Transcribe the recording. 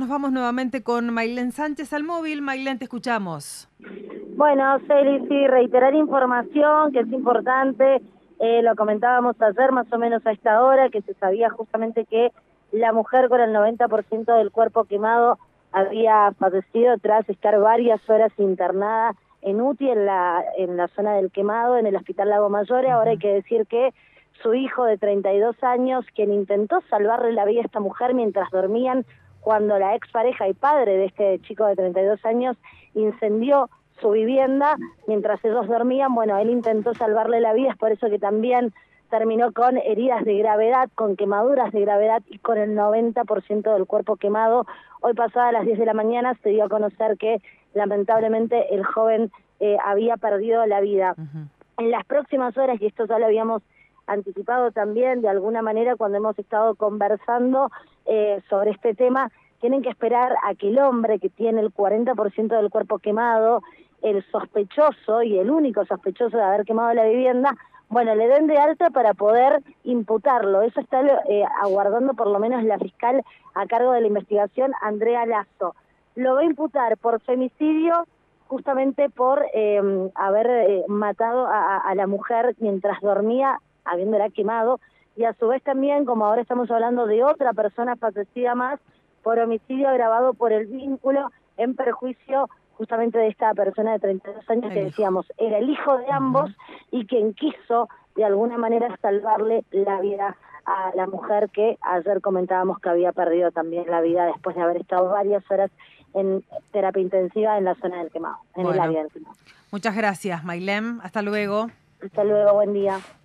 nos vamos nuevamente con Maylén Sánchez al móvil. Maylén, te escuchamos. Bueno, Celi, sí, reiterar información que es importante, lo comentábamos ayer más o menos a esta hora, que se sabía justamente que la mujer con el 90% del cuerpo quemado había fallecido tras estar varias horas internada en UTI en la zona del quemado, en el Hospital Lago Mayor. Ahora hay que decir que su hijo de 32 años, quien intentó salvarle la vida a esta mujer mientras dormían, cuando la expareja y padre de este chico de 32 años incendió su vivienda mientras ellos dormían. Bueno, él intentó salvarle la vida, es por eso que también terminó con heridas de gravedad, con quemaduras de gravedad y con el 90% del cuerpo quemado. Hoy pasada a las 10 de la mañana se dio a conocer que lamentablemente el joven había perdido la vida. En las próximas horas, y esto ya lo habíamos anticipado también de alguna manera cuando hemos estado conversando sobre este tema, tienen que esperar a que el hombre que tiene el 40% del cuerpo quemado, el sospechoso y el único sospechoso de haber quemado la vivienda, bueno, le den de alta para poder imputarlo. Eso está aguardando por lo menos la fiscal a cargo de la investigación, Andrea Lazo. Lo va a imputar por femicidio, justamente por haber matado a la mujer mientras dormía, habiéndola quemado, y a su vez también, como ahora estamos hablando de otra persona fallecida más, por homicidio agravado por el vínculo en perjuicio justamente de esta persona de 32 años que decíamos, era el hijo de ambos y quien quiso de alguna manera salvarle la vida a la mujer que ayer comentábamos que había perdido también la vida después de haber estado varias horas en terapia intensiva en la zona del quemado, en el área del quemado. Muchas gracias, Maylén. Hasta luego. Hasta luego, buen día.